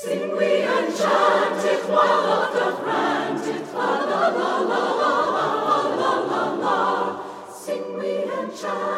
Sing we and chant it while laughter grant it. La la la la la la la la la. Sing we and chant.